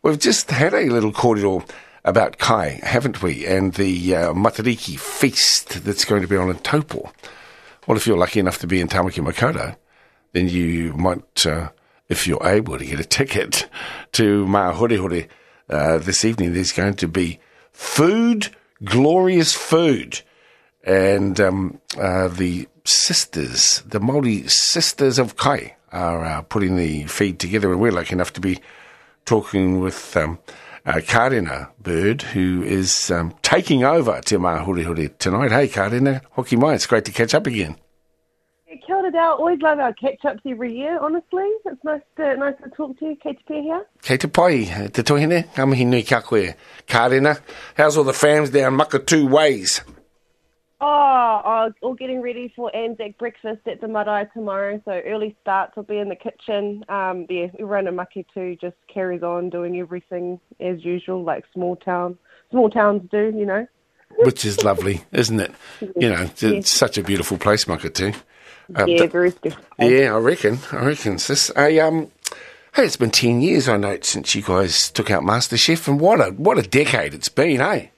We've just had a little cordial about Kai, haven't we? And the Matariki feast that's going to be on in Taupo. Well, if you're lucky enough to be in Tamaki Makaurau, then you might, if you're able to get a ticket to Mahorehore this evening, there's going to be food, glorious food. And the sisters, the Māori Sisters of Kai, are putting the feed together, and we're lucky enough to be talking with Karina Bird, who is taking over Te Mahorehore tonight. Hey, Karina, hoki mai, it's great to catch up again. Yeah, kia ora rau. Always love our catch-ups every year, honestly. It's nice to talk to you. Kei te pē here. Kei te pai, te tohine, ngamihi nui kia koe. Karina, how's all the fams down Makatū ways? All getting ready for Anzac breakfast at the marae tomorrow, so early starts. I'll be in the kitchen. Everyone in Makatū just carries on doing everything as usual, like small towns do, you know. Which is lovely, isn't it? You know, it's such a beautiful place, Makatū. Very special. Yeah, I reckon, sis. Hey, it's been 10 years, I note, since you guys took out MasterChef, and what a decade it's been, hey?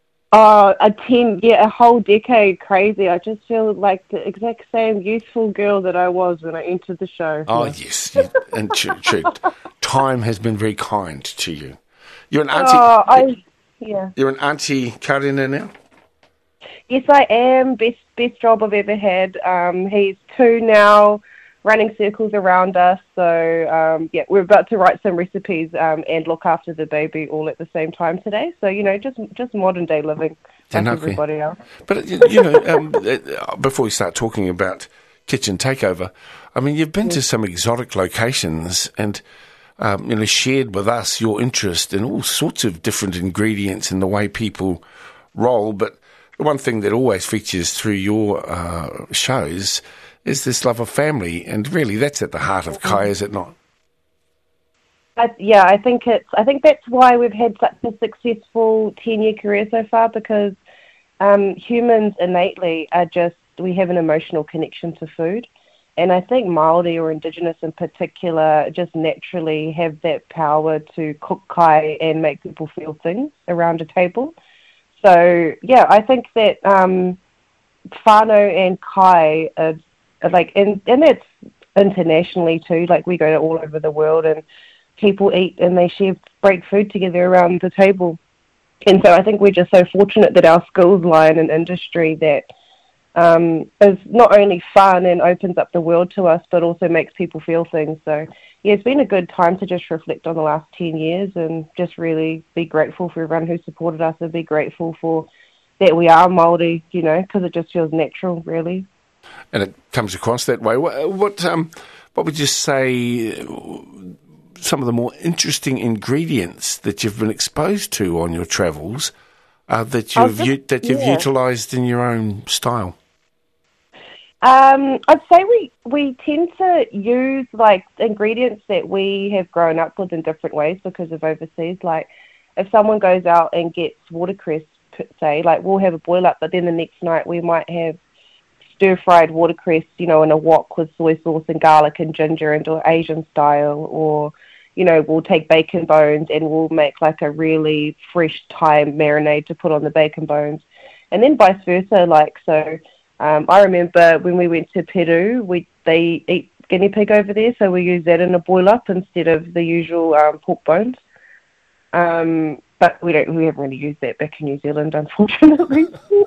A whole decade, crazy. I just feel like the exact same youthful girl that I was when I entered the show. Oh, yes. And true. Time has been very kind to you. You're an auntie. You're an auntie, Karina, now? Yes, I am. Best job I've ever had. He's 2 now, running circles around us. So, we're about to write some recipes and look after the baby all at the same time today. So, you know, just modern day living like everybody else. But, you know, before we start talking about Kitchen Takeover, I mean, you've been to some exotic locations and, shared with us your interest in all sorts of different ingredients and the way people roll. But the one thing that always features through your shows is this love of family, and really that's at the heart of Kai, is it not? I think that's why we've had such a successful 10-year career so far, because humans innately we have an emotional connection to food, and I think Māori or Indigenous in particular just naturally have that power to cook Kai and make people feel things around a table. So I think that whānau and Kai are like, and it's internationally too, like we go to all over the world and people eat and they share great food together around the table. And so I think we're just so fortunate that our skills lie in an industry that is not only fun and opens up the world to us, but also makes people feel things. So it's been a good time to just reflect on the last 10 years and just really be grateful for everyone who supported us and be grateful for that we are Māori, you know, because it just feels natural, really. And it comes across that way. What would you say some of the more interesting ingredients that you've been exposed to on your travels that you've utilised in your own style? I'd say we tend to use like ingredients that we have grown up with in different ways because of overseas. Like if someone goes out and gets watercress, say, like we'll have a boil up, but then the next night we might have stir-fried watercress, you know, in a wok with soy sauce and garlic and ginger into Asian style, or, you know, we'll take bacon bones and we'll make like a really fresh thyme marinade to put on the bacon bones, and then vice versa. Like, so I remember when we went to Peru, they eat guinea pig over there, so we use that in a boil up instead of the usual pork bones. But we haven't really used that back in New Zealand, unfortunately.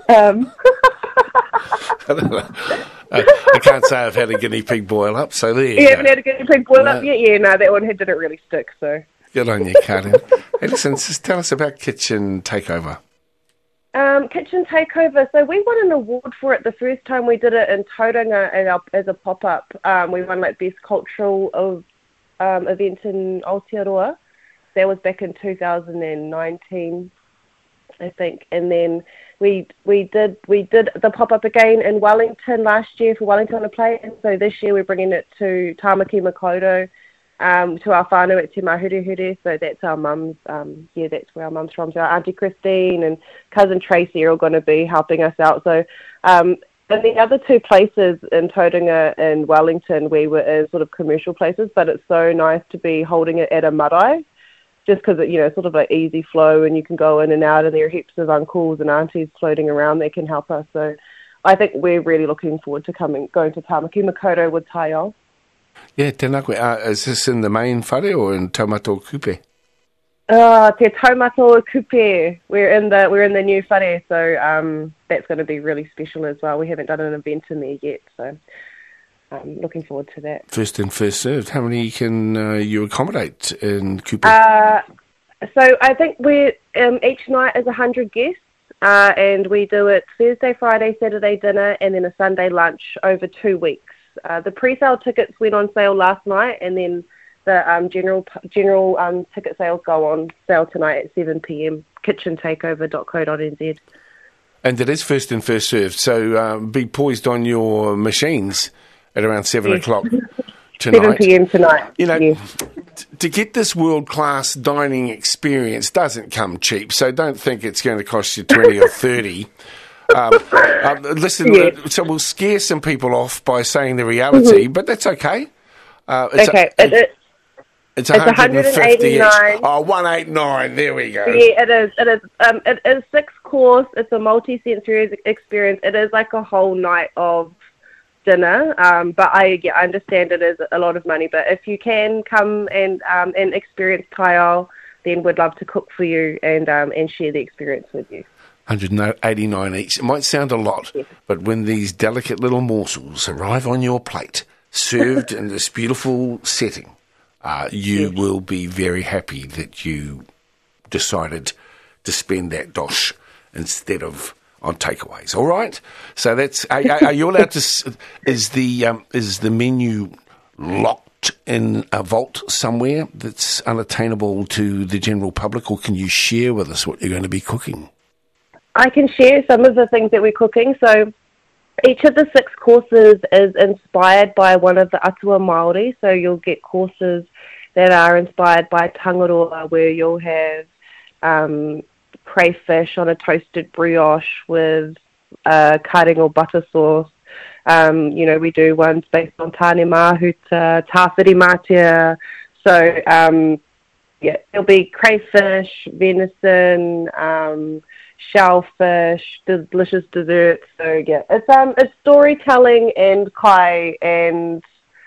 I can't say I've had a guinea pig boil up, so there you go. You haven't had a guinea pig boil up yet? Yeah, no, that one didn't really stick, so. Good on you, Karen. Hey, listen, just tell us about Kitchen Takeover. Kitchen Takeover, so we won an award for it the first time we did it in Tauranga as a pop-up. We won like Best Cultural event in Aotearoa. That was back in 2019, I think. And then we did the pop-up again in Wellington last year for Wellington on a Plate. And so this year we're bringing it to Tamaki Makaurau, to our whānau at Te Mahorehore. So that's our mums, that's where our mum's from. So our Auntie Christine and Cousin Tracy are all going to be helping us out. So, and the other two places in Tauranga and Wellington, we were in sort of commercial places, but it's so nice to be holding it at a marae, just because it's sort of like easy flow and you can go in and out, and there are heaps of uncles and aunties floating around that can help us. So I think we're really looking forward to going to Tamaki Makaurau with Taiao. Yeah, tēnā koe. Is this in the main whare or in Taumata Kupe? Te Taumata Kupe. We're in the new whare, so that's going to be really special as well. We haven't done an event in there yet, so I'm looking forward to that. First in, first served. How many can you accommodate in Kupe? So I think each night is 100 guests, and we do it Thursday, Friday, Saturday dinner, and then a Sunday lunch over 2 weeks. The pre-sale tickets went on sale last night, and then the general ticket sales go on sale tonight at 7 p.m. kitchentakeover.co.nz. And it is first in, first served, so be poised on your machines at around 7 o'clock tonight. 7 p.m. tonight. To get this world-class dining experience doesn't come cheap, so don't think it's going to cost you 20 or 30. Listen, so we'll scare some people off by saying the reality, but that's okay. It's 189. Oh, 189. There we go. Yeah, it is. It is 6 course. It's a multi-sensory experience. It is like a whole night of dinner. But I understand it is a lot of money. But if you can come and experience Taiao, then we'd love to cook for you and share the experience with you. 189 each. It might sound a lot, but when these delicate little morsels arrive on your plate, served in this beautiful setting, you will be very happy that you decided to spend that dosh instead of on takeaways. All right. So that's. Are you allowed to? Is the menu locked in a vault somewhere that's unattainable to the general public, or can you share with us what you're going to be cooking? I can share some of the things that we're cooking. So each of the 6 courses is inspired by one of the atua Māori. So you'll get courses that are inspired by tangaroa, where you'll have crayfish on a toasted brioche with karenga butter sauce. We do ones based on tāne mahuta, tāwhiri mātea. So, there'll be crayfish, venison, shellfish, delicious desserts. So it's storytelling and kai, and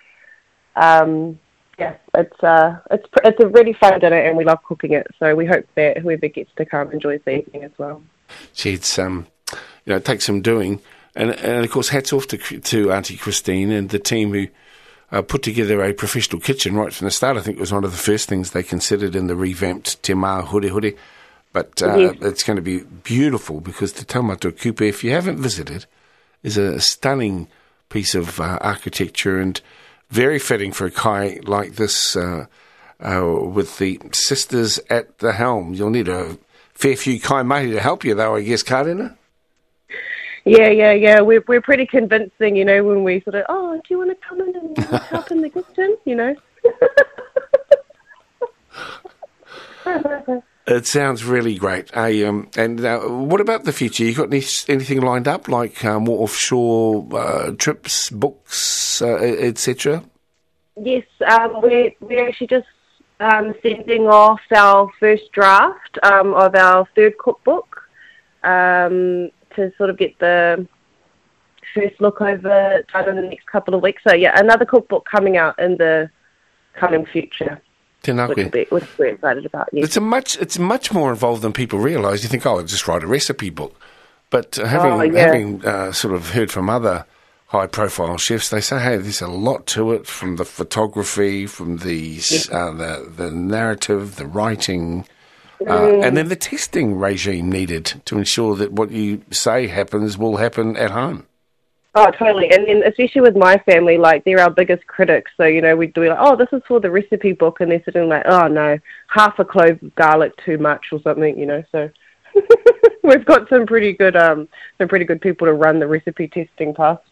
it's a really fun dinner, and we love cooking it. So we hope that whoever gets to come enjoys the evening as well. It's it takes some doing, and of course hats off to Auntie Christine and the team who put together a professional kitchen right from the start. I think it was one of the first things they considered in the revamped Te Mā Hure Hure. But it's going to be beautiful, because Te Taumata Kupe, if you haven't visited, is a stunning piece of architecture, and very fitting for a kai like this with the sisters at the helm. You'll need a fair few kai mahi to help you, though, I guess, Karina? Yeah. We're pretty convincing, when we sort of, do you want to come in and help in the kitchen, It sounds really great. And what about the future? You got anything lined up, like more offshore trips, books, etc.? Yes, we're actually just sending off our first draft of our third cookbook to sort of get the first look over done in the next couple of weeks. So another cookbook coming out in the coming future. Which we're excited about. Yes. It's much more involved than people realise. You think, I'll just write a recipe book, but having sort of heard from other high-profile chefs, they say, hey, there's a lot to it, from the photography, from the narrative, the writing, and then the testing regime needed to ensure that what you say happens will happen at home. Oh, totally. And then especially with my family, they're our biggest critics. So, we do this is for the recipe book, and they're sitting like, oh, no, half a clove of garlic too much or something, so we've got some pretty good people to run the recipe testing past.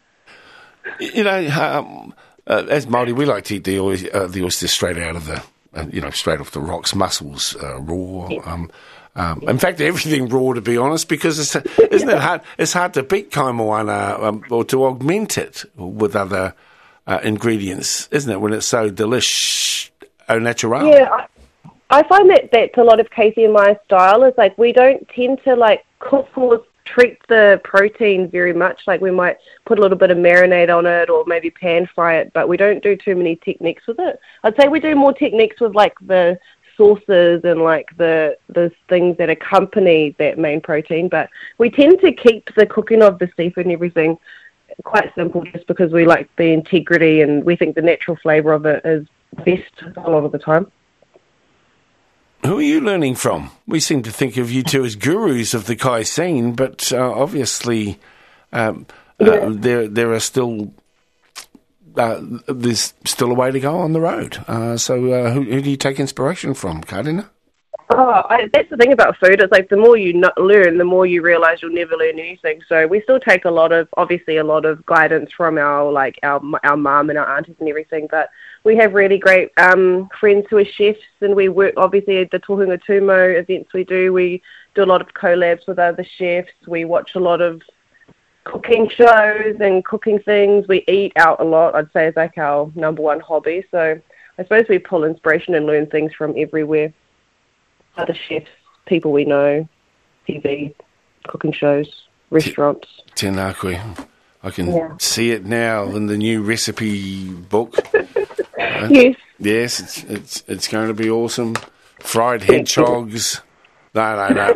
As Māori, we like to eat the oyster straight out of the, straight off the rocks, mussels raw. Yeah. In fact, everything raw, to be honest, because isn't it hard? It's hard to beat kai moana or to augment it with other ingredients, isn't it? When it's so delish au natural. Yeah, I find that that's a lot of Casey and my style is like we don't tend to like cook or treat the protein very much. Like we might put a little bit of marinade on it or maybe pan fry it, but we don't do too many techniques with it. I'd say we do more techniques with like the sauces and like the things that accompany that main protein, but we tend to keep the cooking of the seafood and everything quite simple just because we like the integrity and we think the natural flavour of it is best a lot of the time. Who are you learning from? We seem to think of you two as gurus of the kai scene, but obviously there are still there's still a way to go on the road. So who do you take inspiration from, Karina? That's the thing about food. It's like the more you learn, the more you realise you'll never learn anything. So we still take a lot of guidance from our mum and our aunties and everything. But we have really great friends who are chefs, and we work obviously at the Tohunga Tumo events. We do a lot of collabs with other chefs. We watch a lot of cooking shows and cooking things. We eat out a lot. I'd say is like our number one hobby. So I suppose we pull inspiration and learn things from everywhere. Other chefs, people we know, TV, cooking shows, restaurants. Tēnā koe. I can see it now in the new recipe book. Yes. Yes, it's going to be awesome. Fried hedgehogs. No.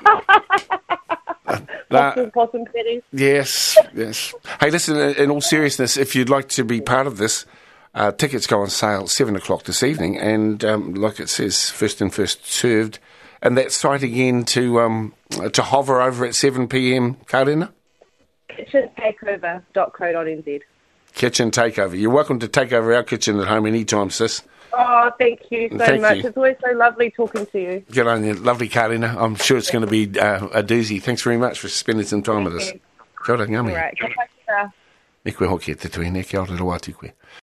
Possum patties. Yes. Hey, listen, in all seriousness, if you'd like to be part of this, tickets go on sale 7 o'clock this evening, and like it says, first in, first served. And that site again to hover over at 7 p.m, Karina? kitchentakeover.co.nz. Kitchen Takeover. You're welcome to take over our kitchen at home anytime, sis. Oh, thank you so much. It's always so lovely talking to you. Good on you. Lovely, Karina. I'm sure it's going to be a doozy. Thanks very much for spending some time with us. Kia ora, ngami. All right. Me koe hoki e te tui, ne kia ora rawatu koe.